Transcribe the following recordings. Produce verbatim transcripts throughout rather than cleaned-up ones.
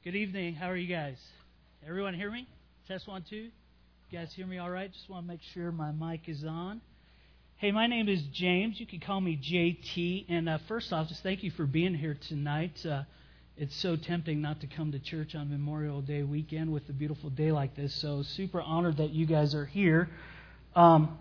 Good evening. How are you guys? Everyone hear me? Test one, two. You guys hear me all right? Just want to make sure my mic is on. Hey, my name is James. You can call me J T. And uh, first off, just thank you for being here tonight. Uh, it's so tempting not to come to church on Memorial Day weekend with a beautiful day like this. So super honored that you guys are here. Um,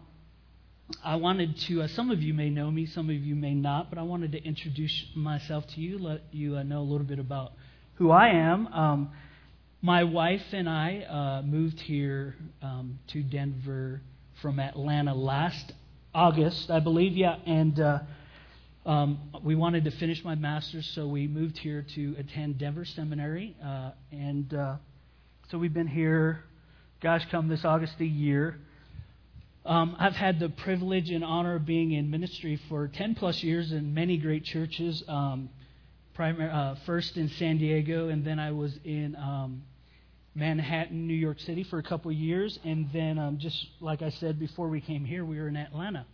I wanted to, uh, some of you may know me, some of you may not, but I wanted to introduce myself to you, let you uh, know a little bit about who I am. Um, my wife and I uh, moved here um, to Denver from Atlanta last August, I believe, yeah, and uh, um, we wanted to finish my master's, so we moved here to attend Denver Seminary, uh, and uh, so we've been here, gosh, come this August a year. Um, I've had the privilege and honor of being in ministry for ten plus years in many great churches. Um, primary, uh, first in San Diego, and then I was in um, Manhattan, New York City for a couple of years. And then, um, just like I said before we came here, we were in Atlanta.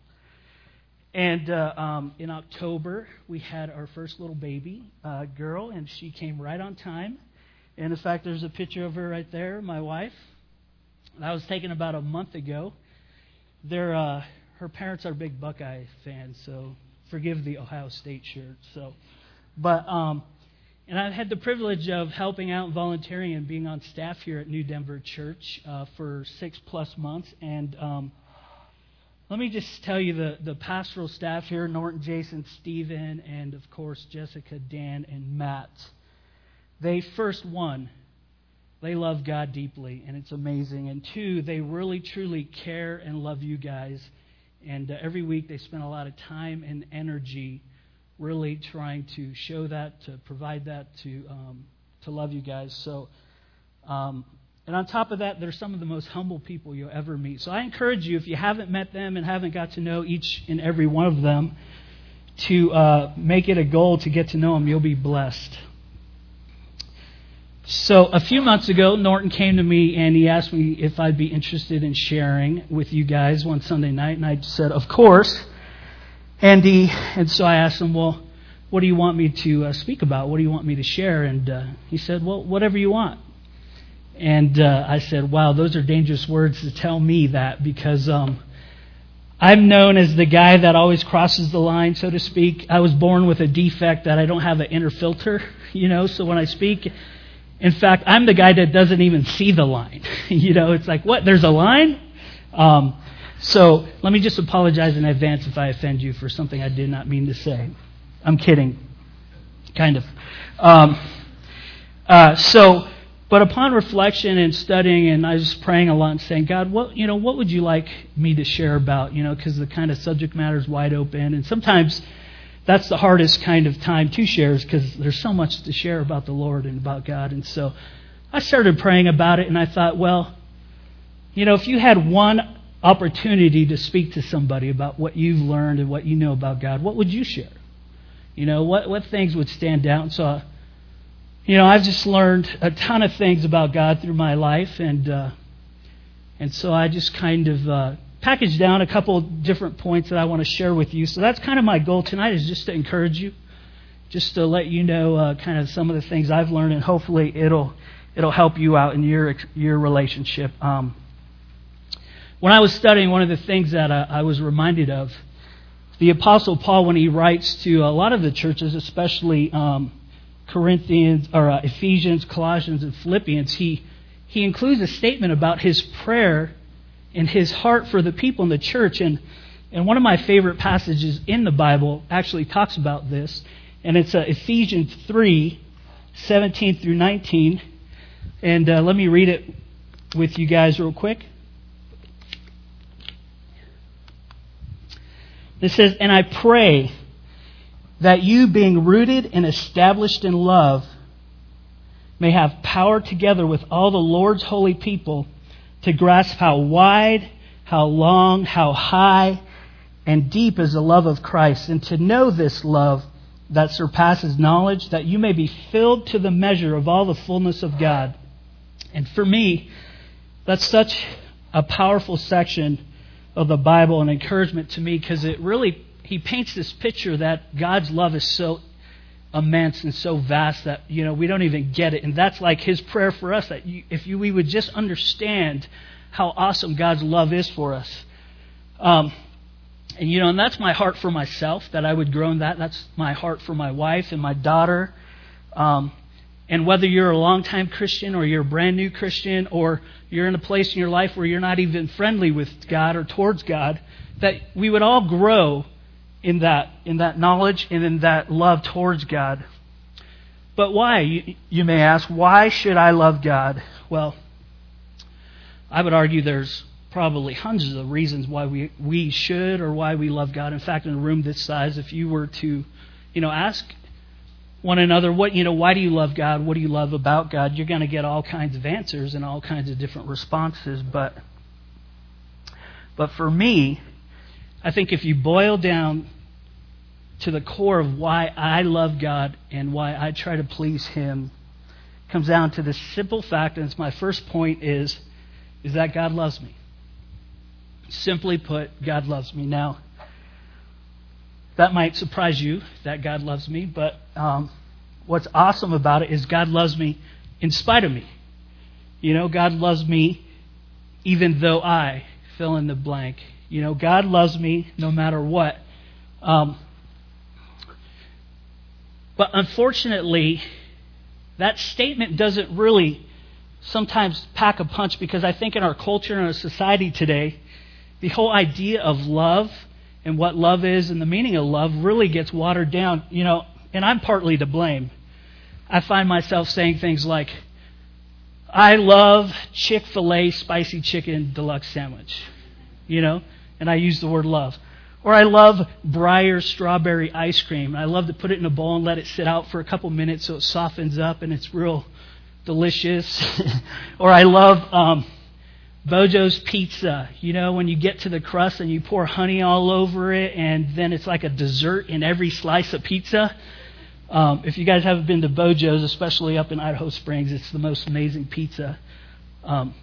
And uh, um, in October, we had our first little baby uh, girl, and she came right on time. And in fact, there's a picture of her right there, my wife. That was taken about a month ago. They're, uh, her parents are big Buckeye fans, so forgive the Ohio State shirt. So, but um, and I had the privilege of helping out and volunteering and being on staff here at New Denver Church uh, for six plus months. And um, let me just tell you the the pastoral staff here: Norton, Jason, Stephen, and of course Jessica, Dan, and Matt. They first one. They love God deeply, and it's amazing. And two, they really, truly care and love you guys. And uh, every week they spend a lot of time and energy really trying to show that, to provide that, to um, to love you guys. So, um, and on top of that, they're some of the most humble people you'll ever meet. So I encourage you, if you haven't met them and haven't got to know each and every one of them, to uh, make it a goal to get to know them. You'll be blessed. So a few months ago, Norton came to me and he asked me if I'd be interested in sharing with you guys one Sunday night, and I said, of course. And he, and so I asked him, well, what do you want me to uh, speak about? What do you want me to share? And uh, he said, well, whatever you want. And uh, I said, wow, those are dangerous words to tell me that, because um, I'm known as the guy that always crosses the line, so to speak. I was born with a defect that I don't have an inner filter, you know, so when I speak, in fact, I'm the guy that doesn't even see the line. You know, it's like, what, there's a line? Um, so let me just apologize in advance if I offend you for something I did not mean to say. I'm kidding. Kind of. Um, uh, so, but upon reflection and studying, and I was praying a lot and saying, God, what, you know, what would you like me to share about? You know, because the kind of subject matter is wide open. And sometimes that's the hardest kind of time to share, is because there's so much to share about the Lord and about God. And so I started praying about it, and I thought, well, you know, if you had one opportunity to speak to somebody about what you've learned and what you know about God, what would you share? You know, what, what things would stand out? And so, you know, I've just learned a ton of things about God through my life, and uh, and so I just kind of uh, packaged down a couple of different points that I want to share with you. So that's kind of my goal tonight, is just to encourage you, just to let you know uh, kind of some of the things I've learned, and hopefully it'll it'll help you out in your your relationship. Um, when I was studying, one of the things that I, I was reminded of, the Apostle Paul, when he writes to a lot of the churches, especially um, Corinthians or uh, Ephesians, Colossians, and Philippians, he he includes a statement about his prayer and his heart for the people in the church. And, and one of my favorite passages in the Bible actually talks about this. And it's uh, Ephesians three, seventeen through nineteen. And uh, let me read it with you guys real quick. It says, "And I pray that you, being rooted and established in love, may have power together with all the Lord's holy people to grasp how wide, how long, how high, and deep is the love of Christ, and to know this love that surpasses knowledge, that you may be filled to the measure of all the fullness of God." And for me, that's such a powerful section of the Bible, and encouragement to me, because it really, he paints this picture that God's love is so immense and so vast that, you know, we don't even get it. And that's like his prayer for us, that you, if you, we would just understand how awesome God's love is for us. Um, and, you know, and that's my heart for myself, that I would grow in that. That's my heart for my wife and my daughter. Um, and whether you're a longtime Christian or you're a brand new Christian or you're in a place in your life where you're not even friendly with God or towards God, that we would all grow in that in that knowledge and in that love towards God. But why, you, you may ask, why should I love God? Well, I would argue there's probably hundreds of reasons why we, we should or why we love God. In fact, in a room this size, if you were to, you know, ask one another, what, you know, why do you love God? What do you love about God? You're going to get all kinds of answers and all kinds of different responses. But, but for me, I think if you boil down to the core of why I love God and why I try to please Him, it comes down to the simple fact, and it's my first point, is, is that God loves me. Simply put, God loves me. Now, that might surprise you that God loves me, but um, what's awesome about it is God loves me in spite of me. You know, God loves me even though I fill in the blank. You know, God loves me no matter what. Um, but unfortunately, that statement doesn't really sometimes pack a punch, because I think in our culture and our society today, the whole idea of love and what love is and the meaning of love really gets watered down. You know, and I'm partly to blame. I find myself saying things like, I love Chick-fil-A spicy chicken deluxe sandwich. You know, and I use the word love. Or I love Breyer's strawberry ice cream. I love to put it in a bowl and let it sit out for a couple minutes so it softens up and it's real delicious. Or I love um, Bojo's pizza. You know, when you get to the crust and you pour honey all over it, and then it's like a dessert in every slice of pizza. Um, if you guys haven't been to Bojo's, especially up in Idaho Springs, it's the most amazing pizza. Um,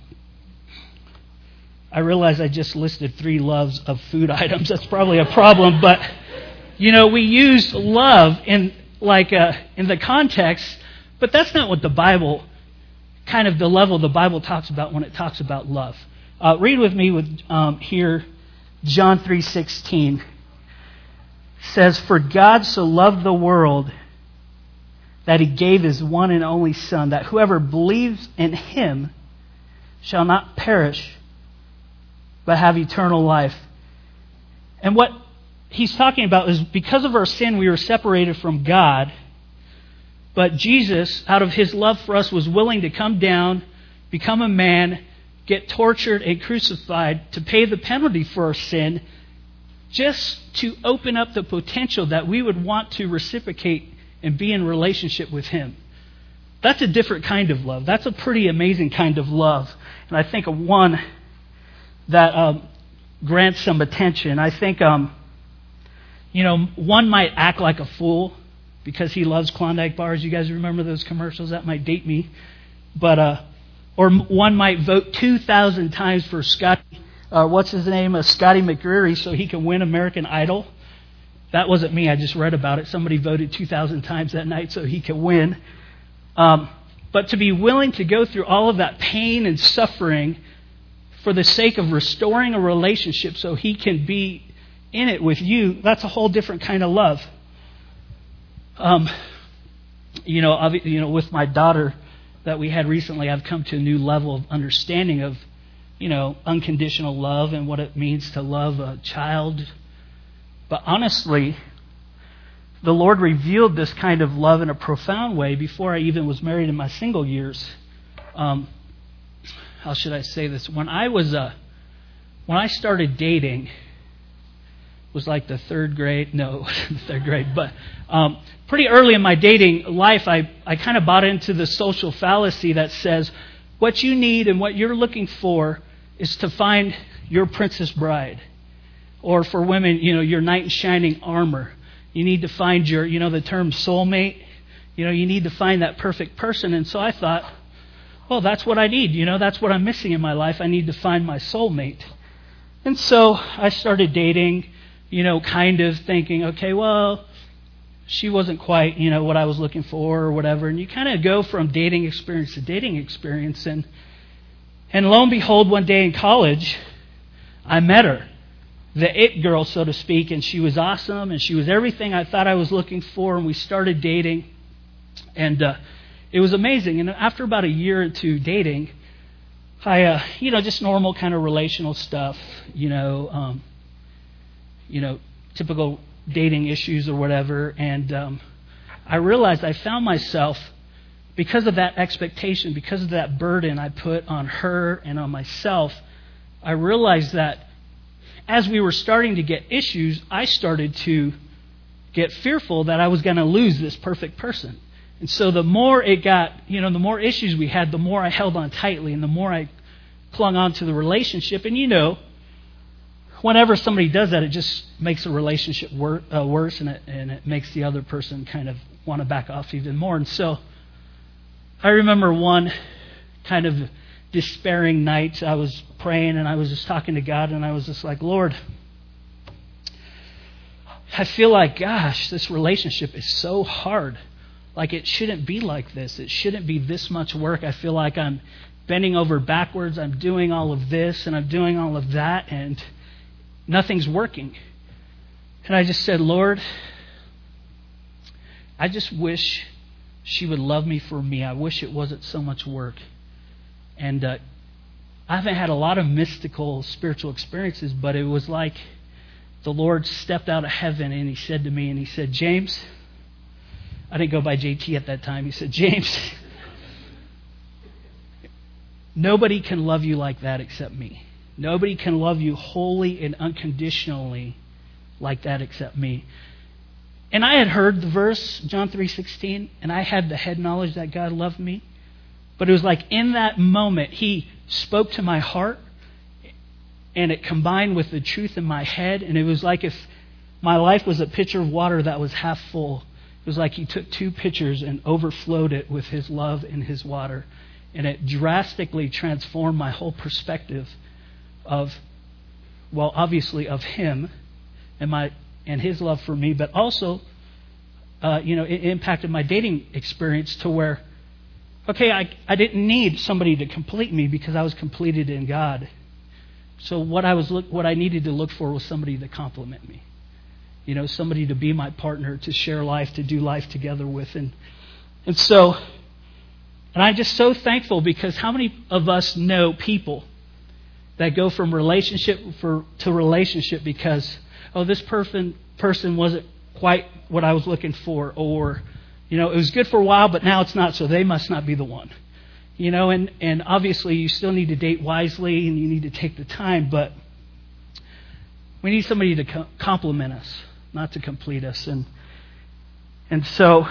I realize I just listed three loves of food items. That's probably a problem, but you know, we use love in like uh, in the context, but that's not what the Bible, kind of the level the Bible talks about when it talks about love. Uh, read with me with um, here, John three sixteen says, "For God so loved the world that He gave His one and only Son, that whoever believes in Him shall not perish, but have eternal life." And what he's talking about is, because of our sin, we were separated from God. But Jesus, out of His love for us, was willing to come down, become a man, get tortured and crucified to pay the penalty for our sin, just to open up the potential that we would want to reciprocate and be in relationship with Him. That's a different kind of love. That's a pretty amazing kind of love. And I think of one that um, grants some attention. I think, um, you know, one might act like a fool because he loves Klondike bars. You guys remember those commercials? That might date me. But, uh, or one might vote two thousand times for Scotty, uh, what's his name, uh, Scotty McCreery, so he can win American Idol. That wasn't me. I just read about it. Somebody voted two thousand times that night so he could win. Um, but to be willing to go through all of that pain and suffering for the sake of restoring a relationship so he can be in it with you, that's a whole different kind of love. Um, you know, you know, with my daughter that we had recently, I've come to a new level of understanding of, you know, unconditional love and what it means to love a child. But honestly, the Lord revealed this kind of love in a profound way before I even was married in my single years. Um, how should I say this? When I was uh, when I started dating, it was like the third grade. No, the third grade, but um, pretty early in my dating life, I I kind of bought into the social fallacy that says what you need and what you're looking for is to find your princess bride, or for women, you know, your knight in shining armor. You need to find your, you know, the term soulmate. You know, you need to find that perfect person. And so I thought, well, that's what I need. You know, that's what I'm missing in my life. I need to find my soulmate. And so I started dating, you know, kind of thinking, okay, well, she wasn't quite, you know, what I was looking for or whatever. And you kind of go from dating experience to dating experience. And, and lo and behold, one day in college, I met her. The it girl, so to speak, and she was awesome, and she was everything I thought I was looking for, and we started dating, and uh, it was amazing. And after about a year or two dating, I, uh, you know, just normal kind of relational stuff, you know, um, you know, typical dating issues or whatever, and um, I realized I found myself, because of that expectation, because of that burden I put on her and on myself, I realized that as we were starting to get issues, I started to get fearful that I was going to lose this perfect person. And so the more it got, you know, the more issues we had, the more I held on tightly and the more I clung on to the relationship. And you know, whenever somebody does that, it just makes a relationship wor- uh, worse and it, and it makes the other person kind of want to back off even more. And so I remember one kind of despairing night, I was praying and I was just talking to God, and I was just like, Lord, I feel like, gosh, this relationship is so hard. Like, it shouldn't be like this. It shouldn't be this much work. I feel like I'm bending over backwards. I'm doing all of this and I'm doing all of that, and nothing's working. And I just said, Lord, I just wish she would love me for me. I wish it wasn't so much work. And uh, I haven't had a lot of mystical spiritual experiences, but it was like the Lord stepped out of heaven and He said to me, and He said, James, I didn't go by J T at that time. He said, James, nobody can love you like that except me. Nobody can love you wholly and unconditionally like that except me. And I had heard the verse, John three sixteen, and I had the head knowledge that God loved me. But it was like in that moment, He spoke to my heart, and it combined with the truth in my head. And it was like if my life was a pitcher of water that was half full. It was like He took two pitchers and overflowed it with His love and His water. And it drastically transformed my whole perspective of, well, obviously of Him and my and His love for me, but also, uh, you know, it impacted my dating experience to where, okay, I, I didn't need somebody to complete me because I was completed in God. So what I was look, what I needed to look for was somebody to compliment me. You know, somebody to be my partner, to share life, to do life together with. And and so, and I'm just so thankful, because how many of us know people that go from relationship for to relationship because, oh, this person person wasn't quite what I was looking for, or, you know, it was good for a while, but now it's not, so they must not be the one. You know, and, and obviously you still need to date wisely and you need to take the time, but we need somebody to co- compliment us, not to complete us. And and so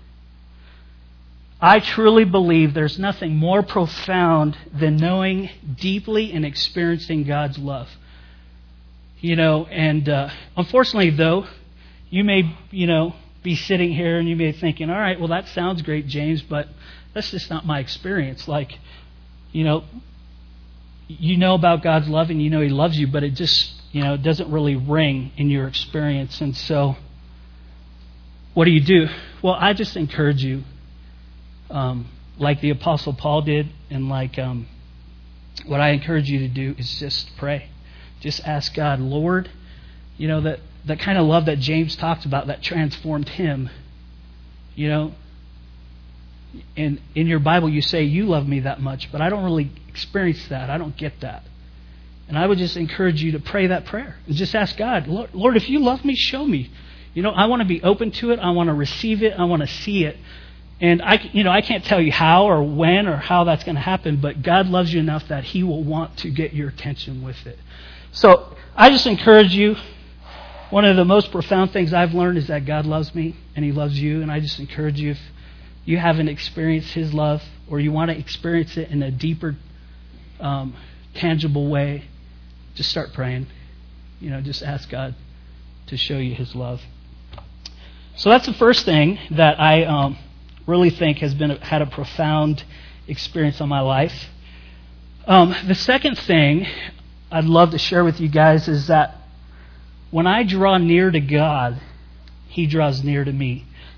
I truly believe there's nothing more profound than knowing deeply and experiencing God's love. You know, and uh, unfortunately, though, you may, you know, be sitting here and you may be thinking, all right, well, that sounds great, James, but that's just not my experience. Like, you know, you know about God's love and you know He loves you, but it just, you know, it doesn't really ring in your experience. And so, what do you do? Well, I just encourage you, um, like the Apostle Paul did, and like um, what I encourage you to do is just pray. Just ask God, Lord, you know, that, that kind of love that James talked about that transformed him, you know. And in your Bible you say you love me that much, but I don't really experience that. I don't get that. And I would just encourage you to pray that prayer. And just ask God, Lord, Lord, if you love me, show me. You know, I want to be open to it. I want to receive it. I want to see it. And I, you know, I can't tell you how or when or how that's going to happen, but God loves you enough that He will want to get your attention with it. So I just encourage you. One of the most profound things I've learned is that God loves me and He loves you. And I just encourage you, if you haven't experienced His love or you want to experience it in a deeper, um, tangible way, just start praying. You know, just ask God to show you His love. So that's the first thing that I um, really think has been a, had a profound experience on my life. Um, the second thing I'd love to share with you guys is that when I draw near to God, He draws near to me.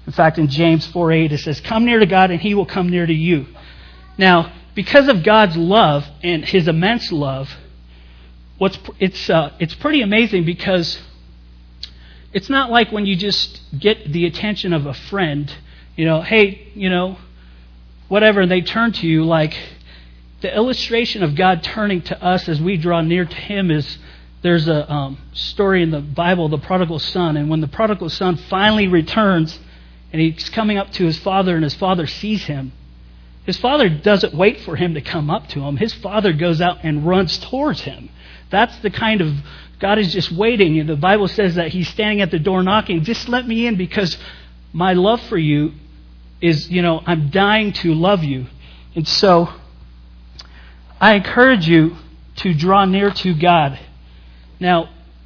In fact, in James four eight, it says, "Come near to God and He will come near to you." Now, because of God's love and His immense love, what's it's uh, it's pretty amazing, because it's not like when you just get the attention of a friend, you know, hey, you know, whatever, and they turn to you. Like, the illustration of God turning to us as we draw near to Him is, there's a um, story in the Bible, the prodigal son, and when the prodigal son finally returns and he's coming up to his father and his father sees him, his father doesn't wait for him to come up to him. His father goes out and runs towards him. That's the kind of, God is just waiting. And the Bible says that He's standing at the door knocking. Just let me in, because my love for you is, you know, I'm dying to love you. And so I encourage you to draw near to God. Now,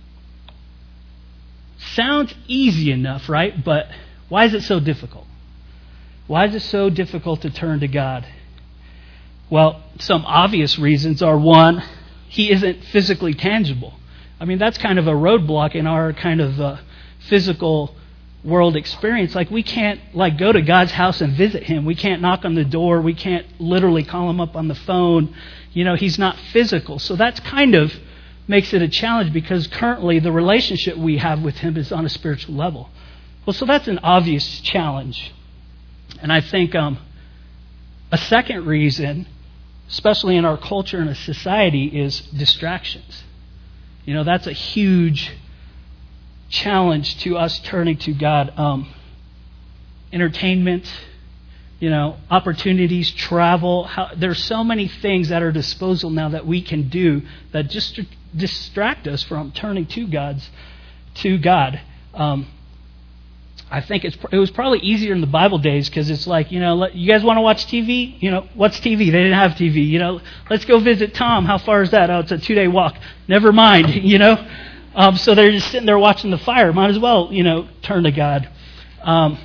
sounds easy enough, right? But why is it so difficult? Why is it so difficult to turn to God? Well, some obvious reasons are, one, He isn't physically tangible. I mean, that's kind of a roadblock in our kind of uh, physical world experience. Like, we can't like go to God's house and visit Him. We can't knock on the door. We can't literally call Him up on the phone. You know, He's not physical. So that's kind of makes it a challenge, because currently the relationship we have with Him is on a spiritual level. Well, so that's an obvious challenge. And I think um, a second reason, especially in our culture and our society, is distractions. You know, that's a huge challenge to us turning to God. Um, entertainment, you know, opportunities, travel. How, there's so many things at our disposal now that we can do that just distract us from turning to God's to God. Um, I think it's it was probably easier in the Bible days, because it's like, you know, you guys want to watch T V? You know, what's T V? They didn't have T V. You know, let's go visit Tom. How far is that? Oh, it's a two-day walk. Never mind, you know. Um, so they're just sitting there watching the fire. Might as well, you know, turn to God. Um,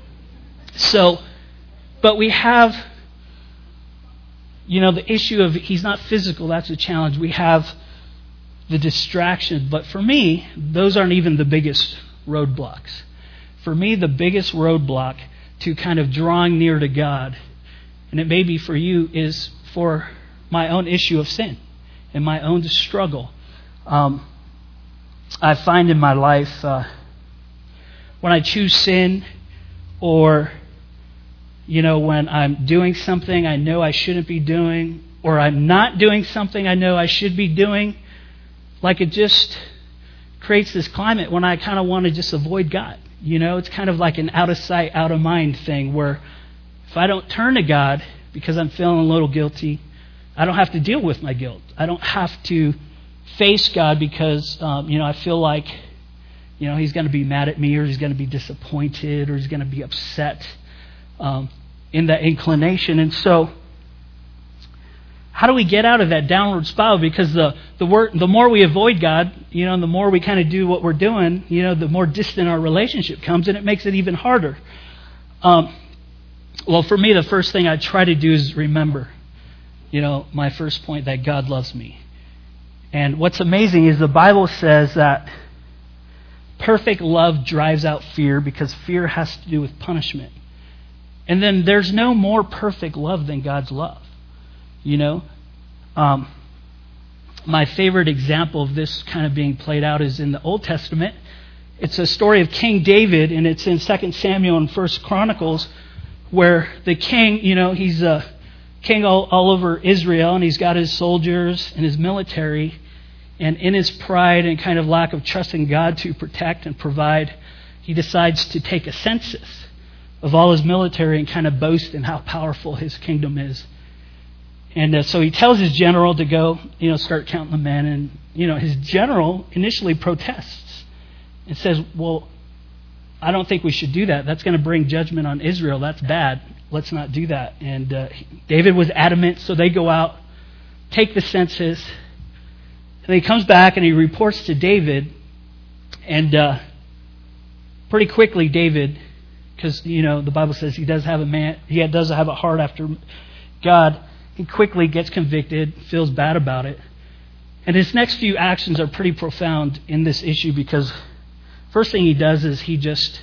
so, but we have, you know, the issue of He's not physical. That's a challenge. We have the distraction. But for me, those aren't even the biggest roadblocks. For me, the biggest roadblock to kind of drawing near to God, and it may be for you, is for my own issue of sin and my own struggle. Um, I find in my life, uh, when I choose sin, or, you know, when I'm doing something I know I shouldn't be doing, or I'm not doing something I know I should be doing, like, it just creates this climate when I kind of want to just avoid God. You know, it's kind of like an out of sight, out of mind thing, where if I don't turn to God because I'm feeling a little guilty, I don't have to deal with my guilt. I don't have to face God because, um, you know, I feel like, you know, He's going to be mad at me, or He's going to be disappointed, or He's going to be upset um, in that inclination. And so, how do we get out of that downward spiral? Because the the, wor- the more we avoid God, you know, and the more we kind of do what we're doing, you know, the more distant our relationship comes, and it makes it even harder. Um, well, for me, the first thing I try to do is remember, you know, my first point, that God loves me. And what's amazing is the Bible says that perfect love drives out fear, because fear has to do with punishment. And then there's no more perfect love than God's love. You know, um, my favorite example of this kind of being played out is in the Old Testament. It's a story of King David, and it's in Second Samuel and First Chronicles, where the king, you know, he's a king all, all over Israel, and he's got his soldiers and his military, and in his pride and kind of lack of trust in God to protect and provide, he decides to take a census of all his military and kind of boast in how powerful his kingdom is. And uh, so he tells his general to go, you know, start counting the men. And, you know, his general initially protests and says, well, I don't think we should do that. That's going to bring judgment on Israel. That's bad. Let's not do that. And uh, David was adamant, so they go out, take the census. And he comes back and he reports to David. And uh, pretty quickly, David, because, you know, the Bible says he does have a man, he does have a heart after God. He quickly gets convicted, feels bad about it. And his next few actions are pretty profound in this issue, because first thing he does is he just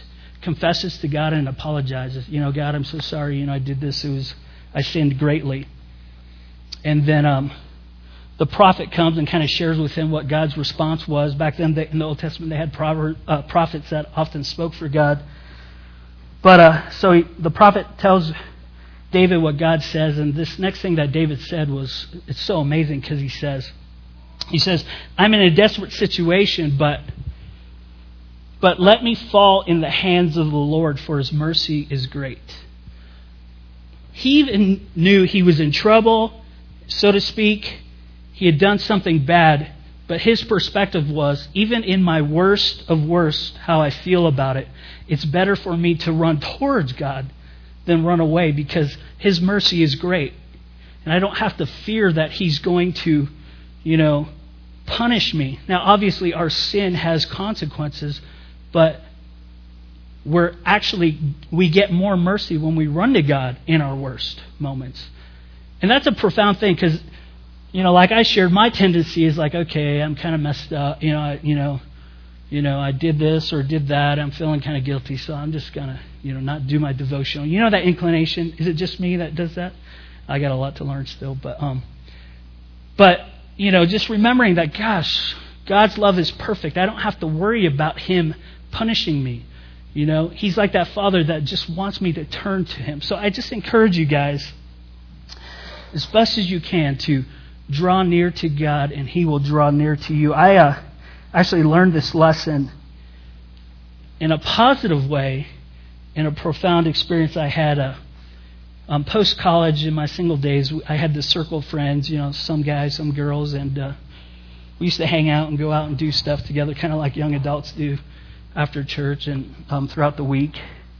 confesses to God and apologizes. You know, God, I'm so sorry. You know, I did this. It was I sinned greatly. And then um, the prophet comes and kind of shares with him what God's response was. Back then, they, in the Old Testament, they had prover, uh, prophets that often spoke for God. But uh, so he, the prophet tells David what God says, and this next thing that David said was, it's so amazing because he says, he says, I'm in a desperate situation, but but let me fall in the hands of the Lord, for his mercy is great. He even knew he was in trouble, so to speak. He had done something bad, but his perspective was, even in my worst of worst, how I feel about it, it's better for me to run towards God than run away, because his mercy is great. And I don't have to fear that he's going to, you know, punish me. Now, obviously, our sin has consequences, but we're actually, we get more mercy when we run to God in our worst moments. And that's a profound thing, because, you know, like I shared, my tendency is like, okay, I'm kind of messed up. You know, I, you know, you know, I did this or did that. I'm feeling kind of guilty, so I'm just going to, you know, not do my devotional. You know that inclination? Is it just me that does that? I got a lot to learn still, but, um, but, you know, just remembering that, gosh, God's love is perfect. I don't have to worry about him punishing me. You know, he's like that father that just wants me to turn to him. So I just encourage you guys, as best as you can, to draw near to God, and he will draw near to you. I uh, actually learned this lesson in a positive way in a profound experience I had uh, um, post-college in my single days. I had this circle of friends, you know, some guys, some girls, and uh, we used to hang out and go out and do stuff together, kind of like young adults do after church and um, throughout the week.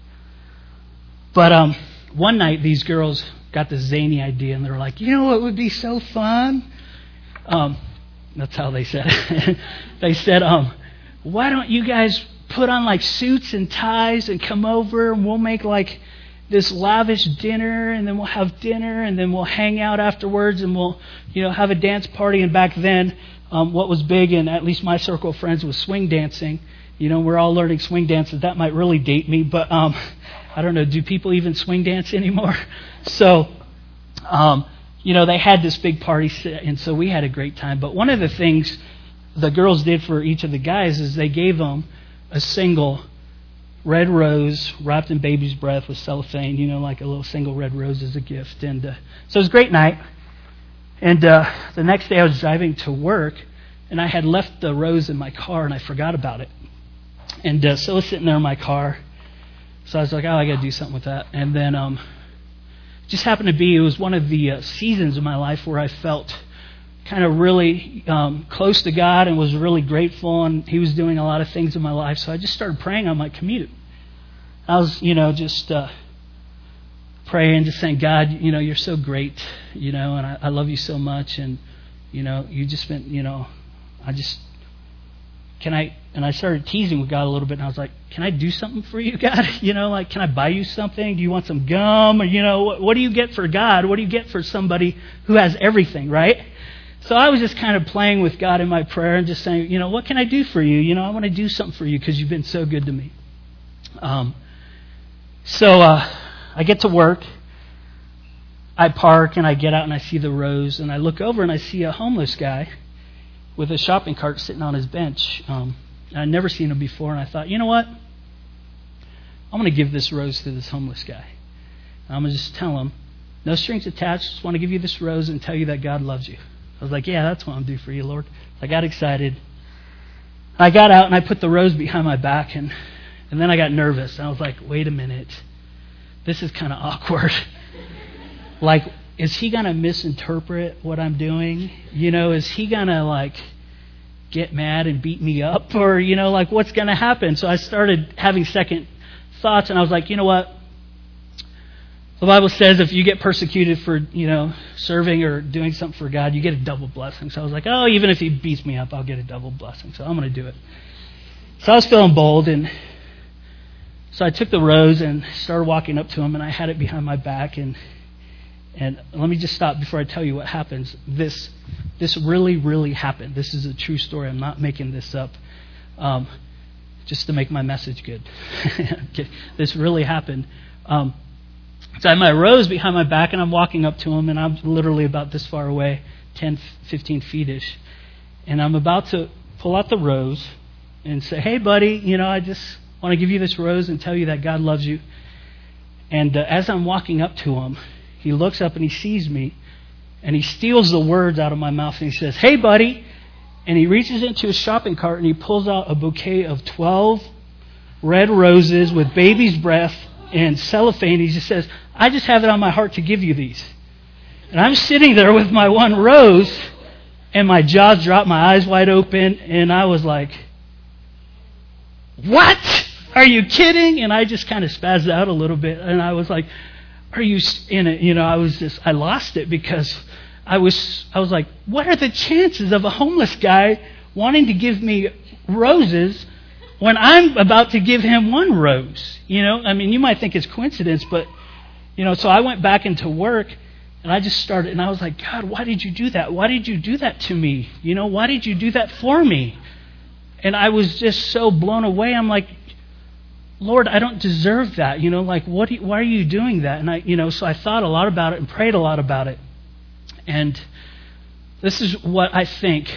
But um, one night, these girls got this zany idea, and they were like, you know what would be so fun? Um, that's how they said it. They said, um, why don't you guys put on like suits and ties and come over, and we'll make like this lavish dinner, and then we'll have dinner, and then we'll hang out afterwards, and we'll, you know, have a dance party. And back then, um, what was big in at least my circle of friends was swing dancing. You know, we're all learning swing dances. That might really date me, but um, I don't know. Do people even swing dance anymore? So, um, you know, they had this big party, and so we had a great time. But one of the things the girls did for each of the guys is they gave them a single red rose wrapped in baby's breath with cellophane, you know, like a little single red rose as a gift. And uh, so it was a great night. And uh, the next day I was driving to work, and I had left the rose in my car, and I forgot about it. And uh, so I was sitting there in my car. So I was like, oh, I got to do something with that. And then um, it just happened to be, it was one of the uh, seasons of my life where I felt kind of really um, close to God and was really grateful, and he was doing a lot of things in my life. So I just started praying on my commute. I was, you know, just uh, praying, just saying, God, you know, you're so great, you know, and I, I love you so much. And, you know, you just been, you know, I just, can I, and I started teasing with God a little bit, and I was like, can I do something for you, God? You know, like, can I buy you something? Do you want some gum? Or, you know, what, what do you get for God? What do you get for somebody who has everything, right? So I was just kind of playing with God in my prayer and just saying, you know, what can I do for you? You know, I want to do something for you because you've been so good to me. Um, so uh, I get to work. I park, and I get out, and I see the rose, and I look over, and I see a homeless guy with a shopping cart sitting on his bench. Um, I'd never seen him before, and I thought, you know what? I'm going to give this rose to this homeless guy. I'm going to just tell him, no strings attached, just want to give you this rose and tell you that God loves you. I was like, yeah, that's what I'm doing for you, Lord. I got excited. I got out, and I put the rose behind my back, and, and then I got nervous. I was like, wait a minute. This is kind of awkward. Like, is he going to misinterpret what I'm doing? You know, is he going to, like, get mad and beat me up? Or, you know, like, what's going to happen? So I started having second thoughts, and I was like, you know what? The Bible says if you get persecuted for, you know, serving or doing something for God, you get a double blessing. So I was like, oh, even if he beats me up, I'll get a double blessing. So I'm going to do it. So I was feeling bold, and so I took the rose and started walking up to him, and I had it behind my back. And and let me just stop before I tell you what happens. This this really, really happened. This is a true story. I'm not making this up. Um, just to make my message good. Okay, this really happened. Um, so I have my rose behind my back, and I'm walking up to him, and I'm literally about this far away, ten, fifteen feet-ish. And I'm about to pull out the rose and say, hey, buddy, you know, I just want to give you this rose and tell you that God loves you. And uh, as I'm walking up to him, he looks up and he sees me, and he steals the words out of my mouth, and he says, hey, buddy. And he reaches into his shopping cart and he pulls out a bouquet of twelve red roses with baby's breath and cellophane. He just says, I just have it on my heart to give you these. And I'm sitting there with my one rose, and my jaws dropped, my eyes wide open, and I was like, what? Are you kidding? And I just kind of spazzed out a little bit, and I was like, are you in it? You know, I was just, I lost it because I was, I was like, what are the chances of a homeless guy wanting to give me roses when I'm about to give him one rose? You know, I mean, you might think it's coincidence, but, you know, so I went back into work, and I just started, and I was like, God, why did you do that? Why did you do that to me? You know, why did you do that for me? And I was just so blown away. I'm like, Lord, I don't deserve that. You know, like, what? Do you, why are you doing that? And I, you know, so I thought a lot about it and prayed a lot about it. And this is what I think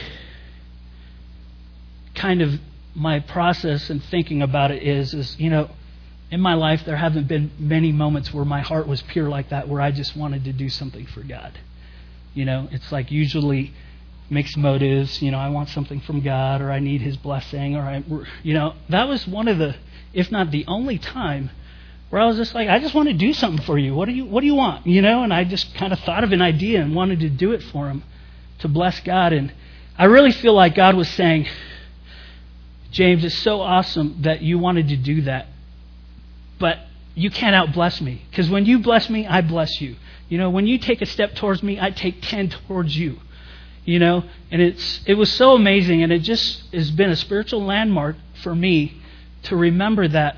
kind of my process in thinking about it is, is, you know, in my life there haven't been many moments where my heart was pure like that, where I just wanted to do something for God. You know, it's like usually mixed motives. You know, I want something from God, or I need His blessing, or I, you know, that was one of the, if not the only time where I was just like, I just want to do something for you. What do you What do you want? You know, and I just kind of thought of an idea and wanted to do it for him, to bless God. And I really feel like God was saying, James, it's so awesome that you wanted to do that, but you can't out-bless me. Because when you bless me, I bless you. You know, when you take a step towards me, I take ten towards you. You know, and it's it was so amazing, and it just has been a spiritual landmark for me to remember that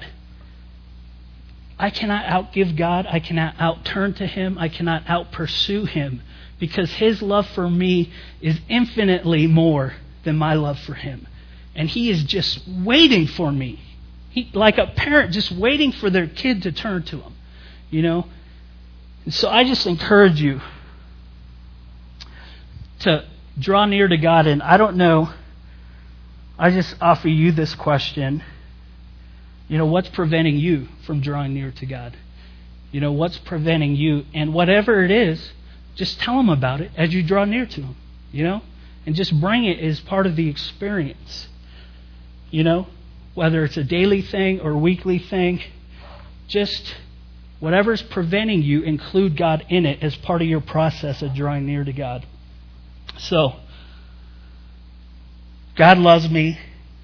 I cannot outgive God. I cannot outturn to Him. I cannot outpursue Him, because His love for me is infinitely more than my love for Him. And He is just waiting for me. He, like a parent just waiting for their kid to turn to Him. You know? And so I just encourage you to draw near to God. And I don't know, I just offer you this question. You know, what's preventing you from drawing near to God? You know, what's preventing you? And whatever it is, just tell Him about it as you draw near to Him, you know? And just bring it as part of the experience, you know? Whether it's a daily thing or a weekly thing, just whatever's preventing you, include God in it as part of your process of drawing near to God. So, God loves me.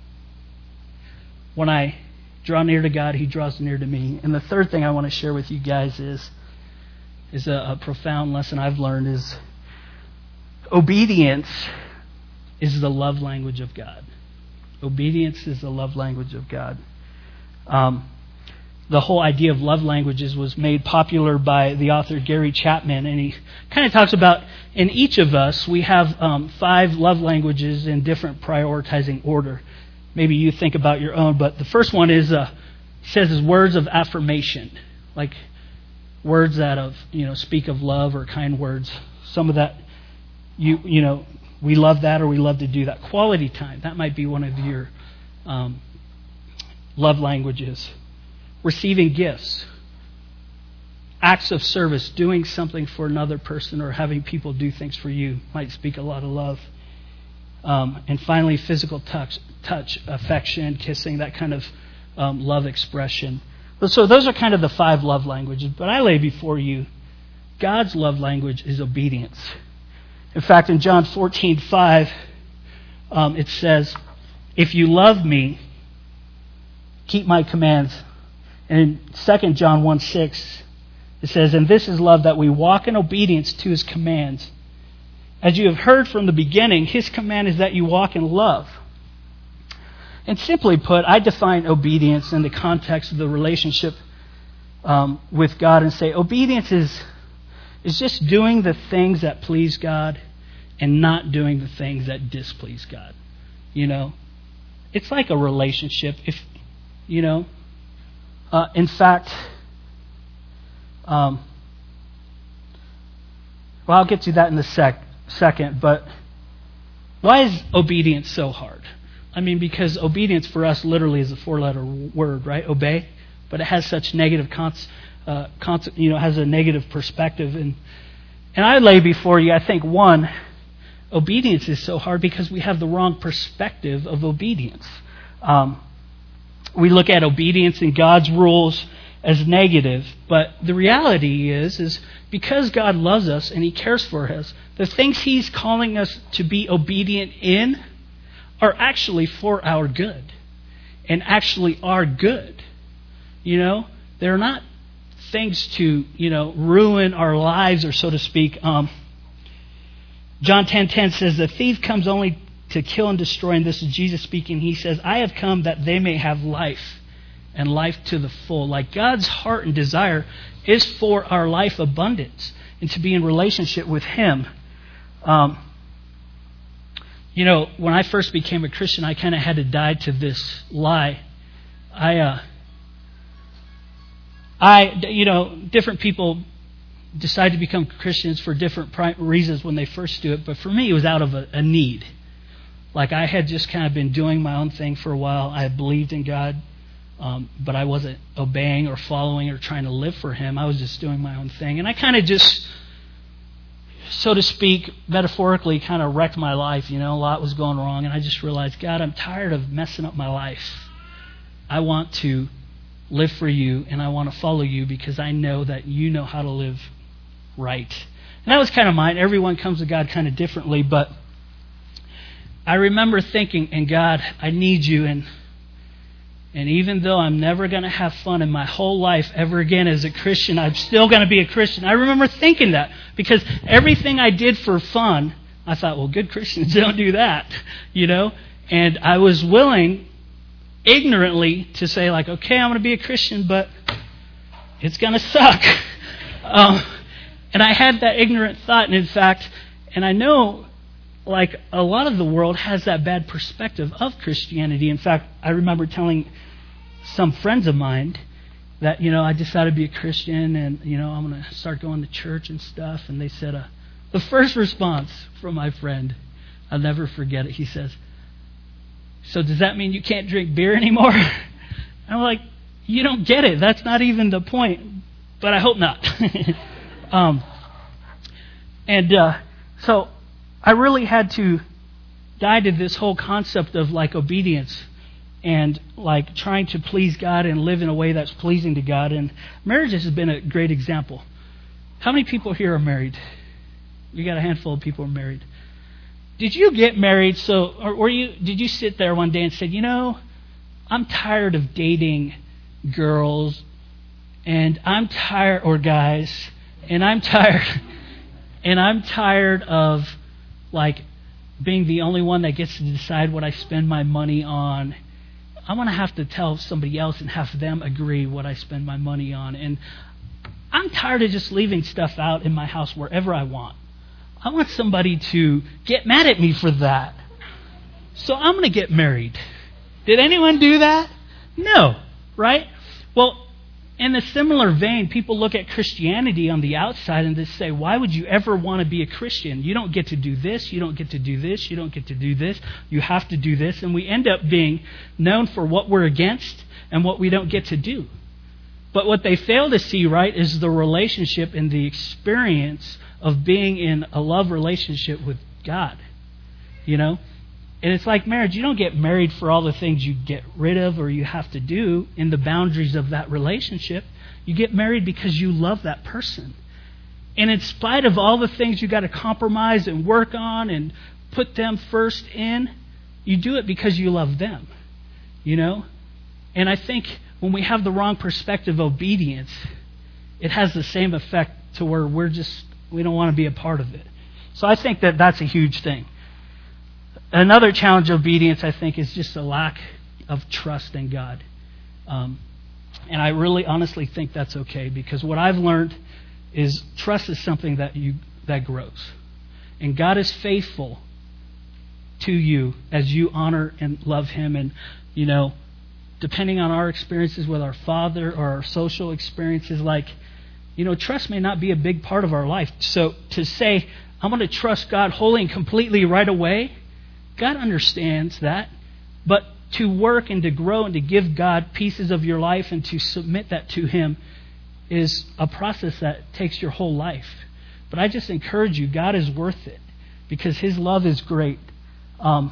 When I draw near to God, He draws near to me. And the third thing I want to share with you guys is, is a, a profound lesson I've learned is obedience is the love language of God. Obedience is the love language of God. Um, the whole idea of love languages was made popular by the author Gary Chapman, and he kind of talks about in each of us we have um, five love languages in different prioritizing order. Maybe you think about your own, but the first one is, uh, he says, is words of affirmation, like words that of you know speak of love or kind words. Some of that, you you know, we love that, or we love to do that. Quality time, that might be one of your um, love languages. Receiving gifts, acts of service, doing something for another person, or having people do things for you might speak a lot of love. Um, and finally, physical touch, touch, affection, kissing, that kind of um, love expression. So those are kind of the five love languages. But I lay before you, God's love language is obedience. In fact, in John fourteen five, um, it says, if you love me, keep my commands. And in Second John one six, it says, and this is love, that we walk in obedience to His commands. As you have heard from the beginning, His command is that you walk in love. And simply put, I define obedience in the context of the relationship um, with God and say obedience is, is just doing the things that please God and not doing the things that displease God. You know, it's like a relationship. If You know, uh, in fact, um, well, I'll get to that in a sec, second, but why is obedience so hard? I mean, because obedience for us literally is a four-letter word, right? Obey, but it has such negative, cons- uh, cons- you know, has a negative perspective. And and I lay before you, I think, one, obedience is so hard because we have the wrong perspective of obedience. Um, we look at obedience and God's rules as negative, but the reality is, is because God loves us and He cares for us, the things He's calling us to be obedient in are actually for our good, and actually are good. You know, they're not things to, you know, ruin our lives, or so to speak. Um, John ten ten says, the thief comes only to kill and destroy, and this is Jesus speaking. He says, I have come that they may have life, and life to the full. Like, God's heart and desire is for our life abundance and to be in relationship with Him. Um, you know, when I first became a Christian, I kind of had to die to this lie. I, uh, I, you know, different people decide to become Christians for different reasons when they first do it, but for me, it was out of a, a need. Like, I had just kind of been doing my own thing for a while. I believed in God. Um, but I wasn't obeying or following or trying to live for Him. I was just doing my own thing. And I kind of just, so to speak, metaphorically kind of wrecked my life. You know, a lot was going wrong. And I just realized, God, I'm tired of messing up my life. I want to live for You, and I want to follow You because I know that You know how to live right. And that was kind of mine. Everyone comes to God kind of differently. But I remember thinking, and God, I need You, and And even though I'm never going to have fun in my whole life ever again as a Christian, I'm still going to be a Christian. I remember thinking that because everything I did for fun, I thought, well, good Christians don't do that, you know? And I was willing, ignorantly, to say, like, okay, I'm going to be a Christian, but it's going to suck. um, and I had that ignorant thought, and in fact, and I know, like, a lot of the world has that bad perspective of Christianity. In fact, I remember telling some friends of mine that, you know, I decided to be a Christian and, you know, I'm going to start going to church and stuff. And they said, uh, the first response from my friend, I'll never forget it. He says, so does that mean you can't drink beer anymore? I'm like, you don't get it. That's not even the point. But I hope not. um, and uh, so I really had to die to this whole concept of, like, obedience and, like, trying to please God and live in a way that's pleasing to God. And marriage has been a great example. How many people here are married? You got a handful of people who are married. Did you get married so, or were you, did you sit there one day and say, you know, I'm tired of dating girls, and I'm tired, or guys, and I'm tired, and I'm tired of, like, being the only one that gets to decide what I spend my money on. I'm going to have to tell somebody else and have them agree what I spend my money on. And I'm tired of just leaving stuff out in my house wherever I want. I want somebody to get mad at me for that. So I'm going to get married. Did anyone do that? No, right? Well, in a similar vein, people look at Christianity on the outside and they say, why would you ever want to be a Christian? You don't get to do this, you don't get to do this, you don't get to do this, you have to do this. And we end up being known for what we're against and what we don't get to do. But what they fail to see, right, is the relationship and the experience of being in a love relationship with God. You know? And it's like marriage. You don't get married for all the things you get rid of or you have to do in the boundaries of that relationship. You get married because you love that person. And in spite of all the things you got to compromise and work on and put them first in, you do it because you love them. You know? And I think when we have the wrong perspective of obedience, it has the same effect to where we're just, we don't want to be a part of it. So I think that that's a huge thing. Another challenge of obedience, I think, is just a lack of trust in God. Um, and I really honestly think that's okay, because what I've learned is trust is something that you that grows. And God is faithful to you as you honor and love Him. And, you know, depending on our experiences with our Father or our social experiences, like, you know, trust may not be a big part of our life. So to say, I'm going to trust God wholly and completely right away, God understands that. But to work and to grow and to give God pieces of your life and to submit that to Him is a process that takes your whole life. But I just encourage you, God is worth it because His love is great. Um,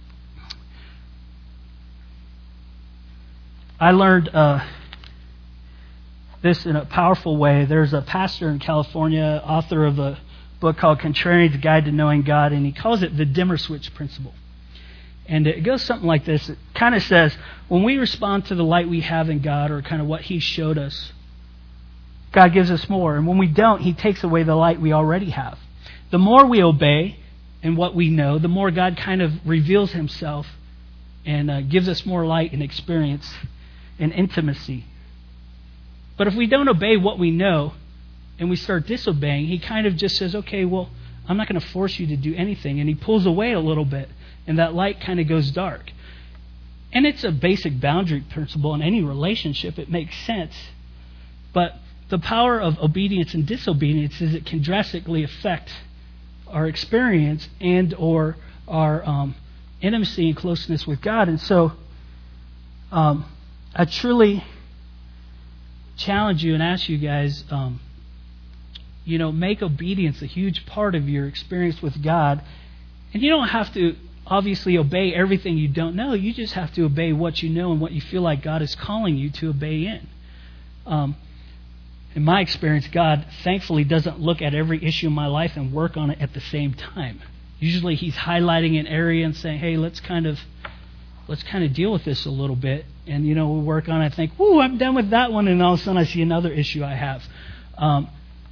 I learned uh, this in a powerful way. There's a pastor in California, author of a book called Contrarian's Guide to Knowing God, and he calls it the dimmer switch principle. And it goes something like this. It kind of says, when we respond to the light we have in God, or kind of what He showed us, God gives us more. And when we don't, He takes away the light we already have. The more we obey and what we know, the more God kind of reveals Himself and uh, gives us more light and experience and intimacy. But if we don't obey what we know and we start disobeying, He kind of just says, okay, well, I'm not going to force you to do anything. And He pulls away a little bit, and that light kind of goes dark. And it's a basic boundary principle in any relationship. It makes sense. But the power of obedience and disobedience is it can drastically affect our experience and or our um, intimacy and closeness with God. And so um, I truly challenge you and ask you guys, um, you know, make obedience a huge part of your experience with God. And you don't have to obviously obey everything you don't know. You just have to obey what you know and what you feel like God is calling you to obey in. Um, in my experience, God thankfully doesn't look at every issue in my life and work on it at the same time. Usually He's highlighting an area and saying, hey, let's kind of let's kind of deal with this a little bit. And, you know, we work on it and think, whoo, I'm done with that one. And all of a sudden I see another issue I have. Um,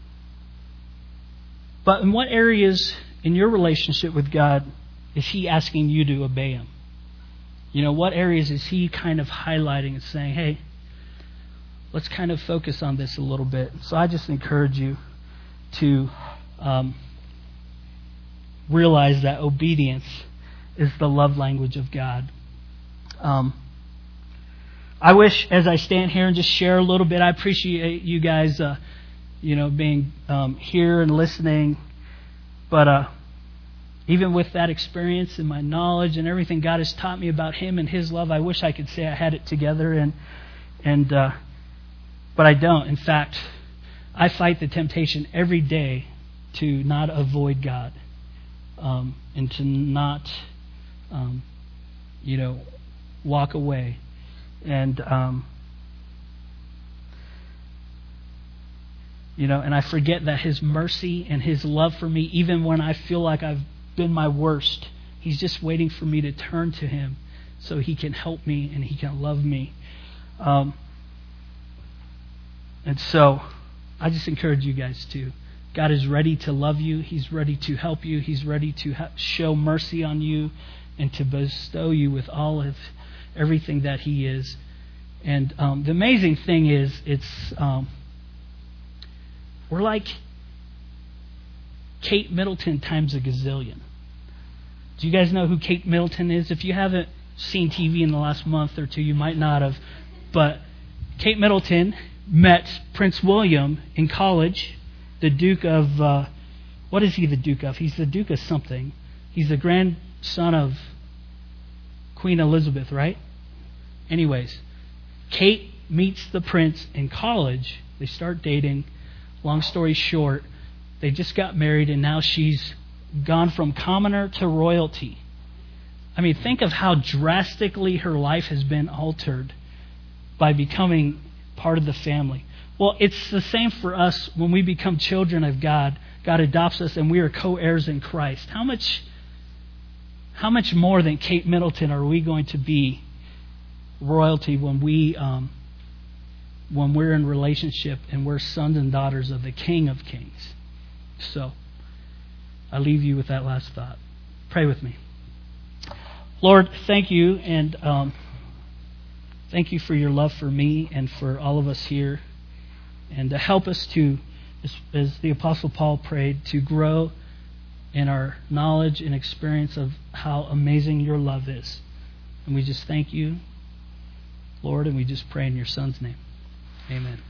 but in what areas in your relationship with God is He asking you to obey Him? You know, what areas is He kind of highlighting and saying, hey, let's kind of focus on this a little bit. So I just encourage you to um, realize that obedience is the love language of God. Um, I wish, as I stand here and just share a little bit, I appreciate you guys, uh, you know, being um, here and listening. But uh, even with that experience and my knowledge and everything God has taught me about Him and His love, I wish I could say I had it together, and and uh, but I don't. In fact, I fight the temptation every day to not avoid God um, and to not, um, you know, walk away. And, um, you know, and I forget that His mercy and His love for me, even when I feel like I've been my worst, He's just waiting for me to turn to Him so He can help me and He can love me. Um, and so I just encourage you guys to. God is ready to love you. He's ready to help you. He's ready to ha- show mercy on you and to bestow you with all of everything that He is. And um, the amazing thing is, it's um, we're like Kate Middleton times a gazillion. Do you guys know who Kate Middleton is? If you haven't seen T V in the last month or two, you might not have. But Kate Middleton met Prince William in college, the Duke of, uh, what is he the Duke of? He's the Duke of something. He's the grandson of Queen Elizabeth, right? Anyways, Kate meets the prince in college. They start dating. Long story short, they just got married, and now she's gone from commoner to royalty. I mean, think of how drastically her life has been altered by becoming part of the family. Well, it's the same for us when we become children of God. God adopts us, and we are co-heirs in Christ. How much, how much more than Kate Middleton are we going to be royalty when we, um, when we're in relationship and we're sons and daughters of the King of Kings? So, I leave you with that last thought. Pray with me. Lord, thank you, and um, thank you for your love for me and for all of us here. And to help us to, as, as the Apostle Paul prayed, to grow in our knowledge and experience of how amazing your love is. And we just thank you Lord, and we just pray in your Son's name. Amen.